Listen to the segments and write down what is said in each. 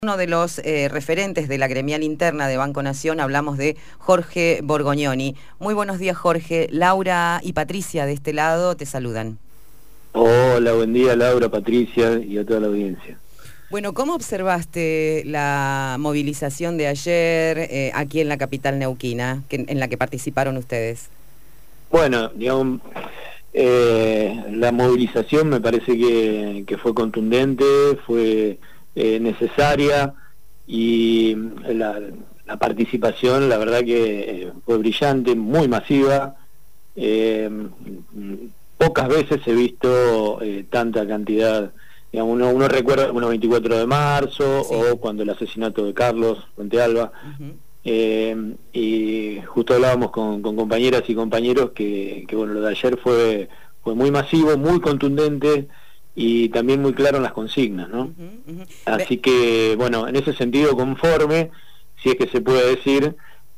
Uno de los referentes de la gremial interna de Banco Nación, hablamos de Jorge Borgognoni. Muy buenos días, Jorge. Laura y Patricia de este lado te saludan. Hola, buen día, Laura, Patricia y a toda la audiencia. Bueno, ¿cómo observaste la movilización de ayer aquí en la capital neuquina, en la que participaron ustedes? Bueno, digamos, la movilización me parece que fue contundente, fue necesaria, y la participación, la verdad que fue brillante, muy masiva. Pocas veces he visto tanta cantidad. Digamos, uno recuerda el 24 de marzo, sí, o cuando el asesinato de Carlos Puente-Alba. Y justo hablábamos con compañeras y compañeros que bueno, lo de ayer fue muy masivo, muy contundente y también muy claro en las consignas, ¿no? Así que, bueno, en ese sentido conforme, si es que se puede decir,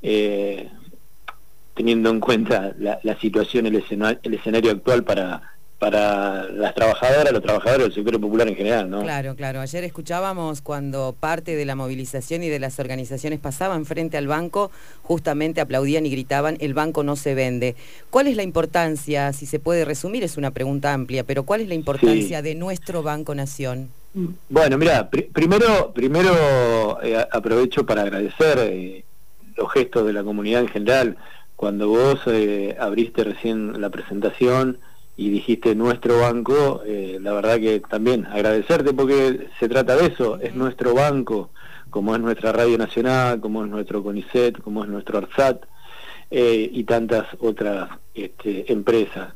teniendo en cuenta la situación, el escenario actual para las trabajadoras, los trabajadores del sector popular en general, ¿no? Claro, claro. Ayer escuchábamos cuando parte de la movilización y de las organizaciones pasaban frente al banco, justamente aplaudían y gritaban: el banco no se vende. ¿Cuál es la importancia, si se puede resumir, es una pregunta amplia, pero cuál es la importancia de nuestro Banco Nación? Bueno, mira, primero aprovecho para agradecer los gestos de la comunidad en general. Cuando vos abriste recién la presentación y dijiste nuestro banco, la verdad que también agradecerte, porque se trata de eso, es nuestro banco, como es nuestra Radio Nacional, como es nuestro CONICET, como es nuestro ARSAT, y tantas otras empresas.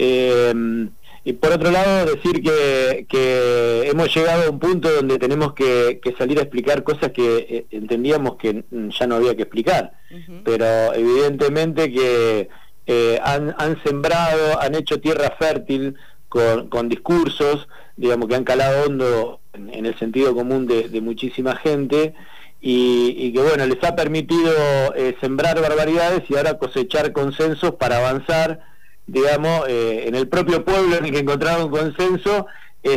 Y por otro lado, decir que hemos llegado a un punto donde tenemos que salir a explicar cosas que entendíamos que ya no había que explicar, pero evidentemente que han sembrado, han hecho tierra fértil con discursos, digamos, que han calado hondo en el sentido común de muchísima gente, y que bueno, les ha permitido sembrar barbaridades y ahora cosechar consensos para avanzar, digamos, en el propio pueblo en el que encontraron consenso,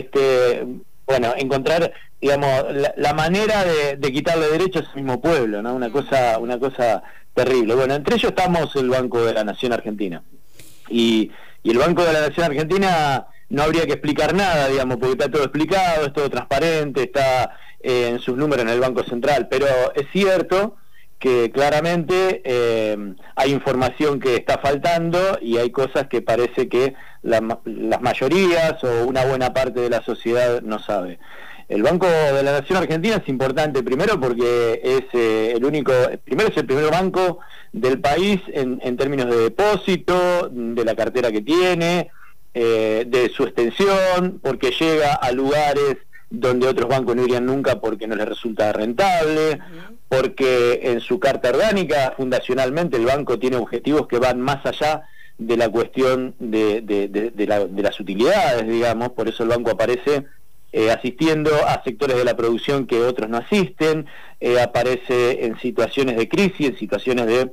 bueno, encontrar, digamos, la manera de quitarle derechos a ese mismo pueblo, ¿no? Una cosa terrible. Bueno, entre ellos estamos el Banco de la Nación Argentina. Y el Banco de la Nación Argentina no habría que explicar nada, digamos, porque está todo explicado, es todo transparente, está en sus números en el Banco Central, pero es cierto que claramente hay información que está faltando y hay cosas que parece que las mayorías o una buena parte de la sociedad no sabe. El Banco de la Nación Argentina es importante, primero porque es es el primer banco del país en términos de depósito, de la cartera que tiene, de su extensión, porque llega a lugares donde otros bancos no irían nunca porque no les resulta rentable, porque en su carta orgánica, fundacionalmente, el banco tiene objetivos que van más allá de la cuestión de las utilidades, digamos. Por eso el banco aparece asistiendo a sectores de la producción que otros no asisten, aparece en situaciones de crisis, en situaciones de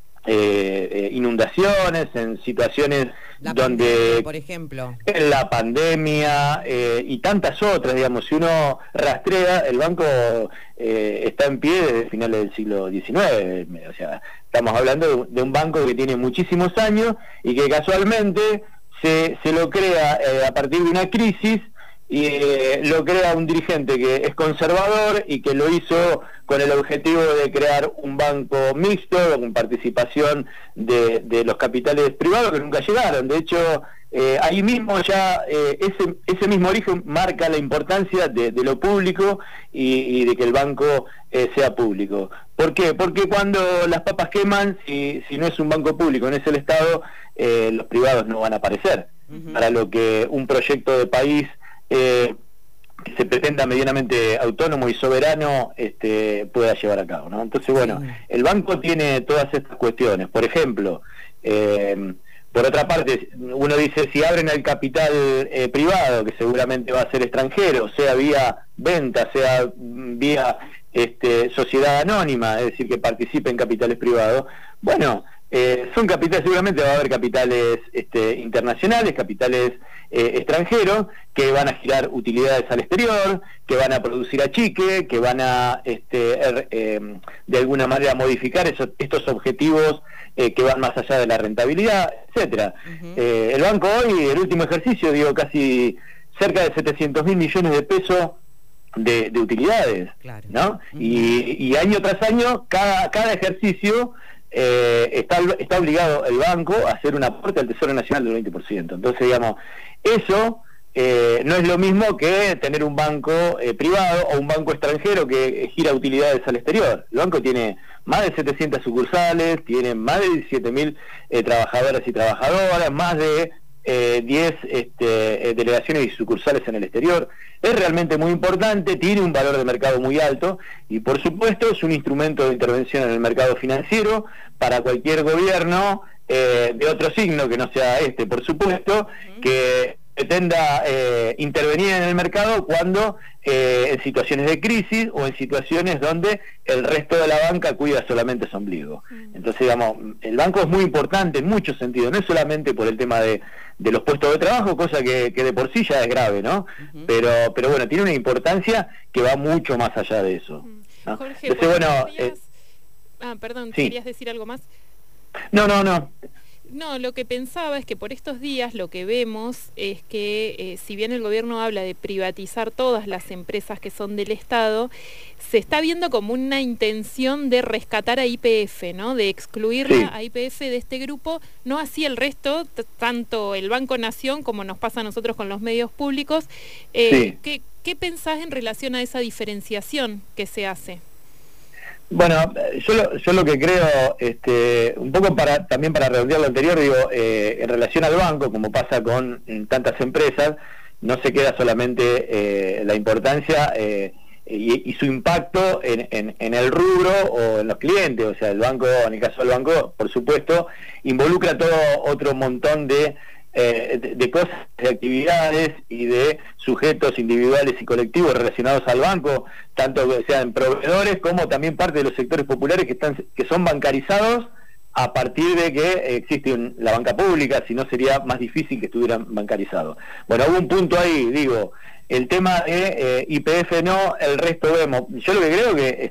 inundaciones, en situaciones donde, por ejemplo, en la pandemia y tantas otras, digamos. Si uno rastrea, el banco está en pie desde finales del siglo XIX, o sea, estamos hablando de un banco que tiene muchísimos años y que casualmente se lo crea a partir de una crisis, y lo crea un dirigente que es conservador y que lo hizo con el objetivo de crear un banco mixto con participación de los capitales privados que nunca llegaron. De hecho, ahí mismo ya ese mismo origen marca la importancia de lo público y de que el banco sea público. ¿Por qué? Porque cuando las papas queman, si no es un banco público, no es el Estado, los privados no van a aparecer. Para lo que un proyecto de país que se pretenda medianamente autónomo y soberano pueda llevar a cabo, ¿no? Entonces, bueno, el banco tiene todas estas cuestiones. Por ejemplo, por otra parte, uno dice, si abren al capital privado, que seguramente va a ser extranjero, sea vía venta, sea vía sociedad anónima, es decir, que participe en capitales privados, bueno, Son capitales, seguramente va a haber capitales internacionales, capitales extranjeros, que van a girar utilidades al exterior, que van a producir achique, que van a de alguna manera modificar estos objetivos que van más allá de la rentabilidad, etcétera. El banco hoy, el último ejercicio, dio casi cerca de 700.000 millones de pesos de utilidades, claro, ¿no? Y año tras año, cada ejercicio está obligado el banco a hacer un aporte al Tesoro Nacional del 20%. Entonces, digamos, eso no es lo mismo que tener un banco privado o un banco extranjero que gira utilidades al exterior. El banco tiene más de 700 sucursales, tiene más de 17.000 trabajadoras y trabajadoras, más de 10 delegaciones y sucursales en el exterior. Es realmente muy importante, tiene un valor de mercado muy alto y por supuesto es un instrumento de intervención en el mercado financiero para cualquier gobierno de otro signo que no sea por supuesto, que pretenda intervenir en el mercado cuando en situaciones de crisis o en situaciones donde el resto de la banca cuida solamente su ombligo. Entonces, digamos, el banco es muy importante en muchos sentidos, no es solamente por el tema de los puestos de trabajo, cosa que de por sí ya es grave, ¿no? Pero bueno, tiene una importancia que va mucho más allá de eso, ¿no? Jorge, entonces, bueno... perdón, sí. ¿Querías decir algo más? No. No, lo que pensaba es que por estos días lo que vemos es que si bien el gobierno habla de privatizar todas las empresas que son del Estado, se está viendo como una intención de rescatar a YPF, ¿no? De excluirla a YPF de este grupo, no así el resto, tanto el Banco Nación como nos pasa a nosotros con los medios públicos. ¿Qué pensás en relación a esa diferenciación que se hace? Bueno, yo lo que creo, un poco también para redondear lo anterior, digo, en relación al banco, como pasa con tantas empresas, no se queda solamente la importancia y su impacto en el rubro o en los clientes. O sea, el banco, en el caso del banco, por supuesto, involucra todo otro montón de cosas, de actividades y de sujetos individuales y colectivos relacionados al banco, tanto que sean proveedores como también parte de los sectores populares que son bancarizados a partir de que existe la banca pública, si no sería más difícil que estuvieran bancarizados. Bueno, hubo un punto ahí, digo, el tema de YPF no, el resto vemos. Yo lo que creo que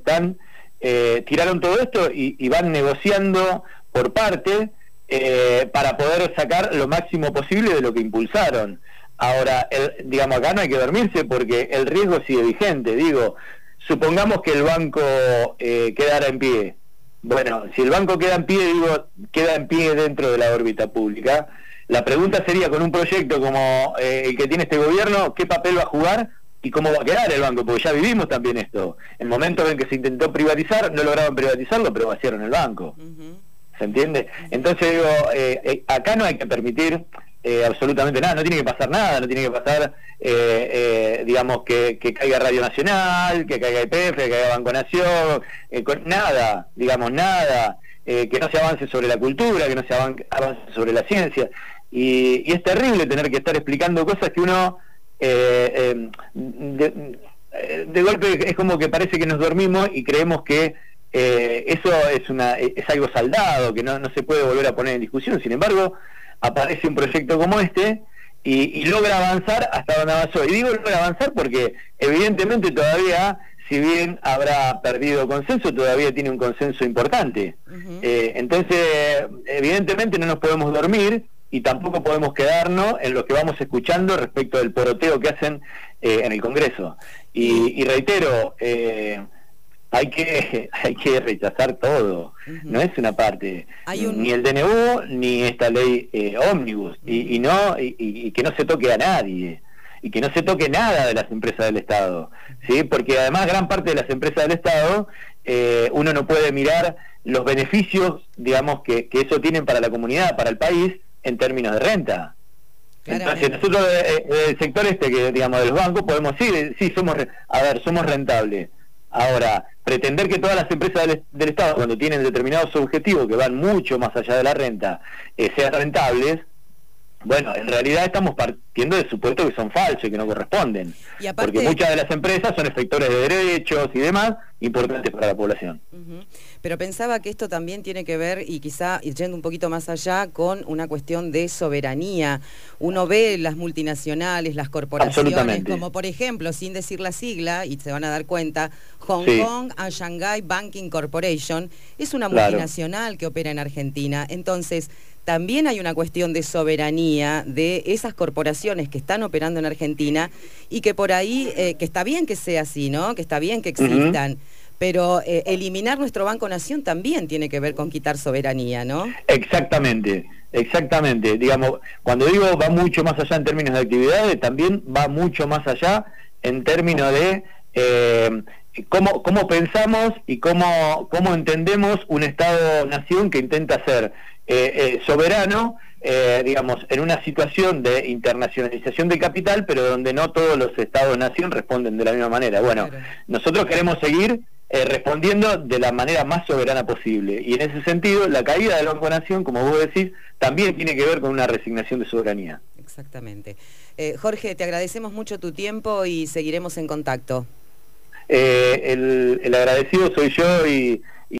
tiraron todo esto y van negociando por parte para poder sacar lo máximo posible de lo que impulsaron. Ahora, digamos, acá no hay que dormirse porque el riesgo sigue vigente. Digo, supongamos que el banco quedara en pie. Bueno, si el banco queda en pie, queda en pie dentro de la órbita pública. La pregunta sería, con un proyecto como el que tiene este gobierno, ¿qué papel va a jugar y cómo va a quedar el banco? Porque ya vivimos también esto. En momentos en que se intentó privatizar, no lograron privatizarlo, pero vaciaron el banco. ¿Se entiende? Entonces digo, acá no hay que permitir absolutamente nada, no tiene que pasar nada, no tiene que pasar, digamos, que caiga Radio Nacional, que caiga YPF, que caiga Banco Nación, nada, digamos, nada, que no se avance sobre la cultura, que no se avance sobre la ciencia. Y es terrible tener que estar explicando cosas que uno, de golpe, es como que parece que nos dormimos y creemos que eso es algo saldado, que no se puede volver a poner en discusión. Sin embargo, aparece un proyecto como este y logra avanzar hasta donde avanzó. Y digo logra avanzar porque evidentemente todavía, si bien habrá perdido consenso, todavía tiene un consenso importante. Entonces, evidentemente no nos podemos dormir y tampoco podemos quedarnos en lo que vamos escuchando respecto del poroteo que hacen en el Congreso. Y reitero, hay que rechazar todo. No es una parte, ni el DNU ni esta ley ómnibus, y que no se toque a nadie, y que no se toque nada de las empresas del Estado, ¿sí? Porque además gran parte de las empresas del Estado, uno no puede mirar los beneficios, digamos, que eso tienen para la comunidad, para el país, en términos de renta. Entonces nosotros del sector que digamos de los bancos podemos decir, sí, somos rentables. Ahora, pretender que todas las empresas del Estado, cuando tienen determinados objetivos que van mucho más allá de la renta, sean rentables, Bueno, en realidad estamos partiendo de supuestos que son falsos y que no corresponden. Y aparte, porque muchas de las empresas son efectores de derechos y demás, importantes para la población. Pero pensaba que esto también tiene que ver, y quizá yendo un poquito más allá, con una cuestión de soberanía. Uno ve las multinacionales, las corporaciones, como por ejemplo, sin decir la sigla, y se van a dar cuenta, Hong Kong and Shanghai Banking Corporation, es una multinacional que opera en Argentina. Entonces, también hay una cuestión de soberanía de esas corporaciones que están operando en Argentina y que por ahí, que está bien que sea así, ¿no? Que está bien que existan, pero eliminar nuestro Banco Nación también tiene que ver con quitar soberanía, ¿no? Exactamente, exactamente. Digamos, cuando digo va mucho más allá en términos de actividades, también va mucho más allá en términos de cómo pensamos y cómo entendemos un Estado-nación que intenta ser soberano, digamos, en una situación de internacionalización de capital, pero donde no todos los Estados-nación responden de la misma manera. Bueno, nosotros queremos seguir respondiendo de la manera más soberana posible, y en ese sentido la caída del Banco Nación, como vos decís, también tiene que ver con una resignación de soberanía. Exactamente. Jorge, te agradecemos mucho tu tiempo y seguiremos en contacto. El agradecido soy yo, y